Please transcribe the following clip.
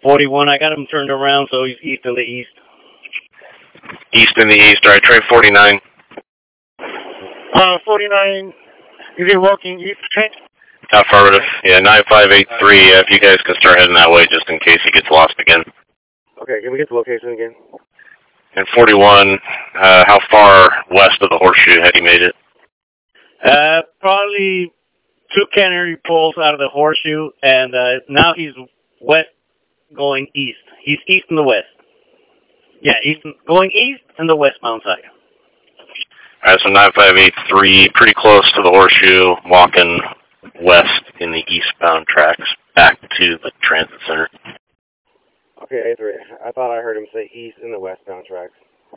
41, I got him turned around, so he's east in the east. East in the east. All right, try 49. 49, is he walking east, Trent? Affirmative. Yeah, 9583. If you guys can start heading that way just in case he gets lost again. Okay, can we get the location again? And 41, how far west of the horseshoe had he made it? Probably 2 cannery poles out of the horseshoe, and now he's west going east. He's east and the west. Yeah, going east and the westbound side. All right, so 9583, pretty close to the horseshoe, walking west in the eastbound tracks back to the transit center. Okay, A3. I thought I heard him say east in the westbound tracks.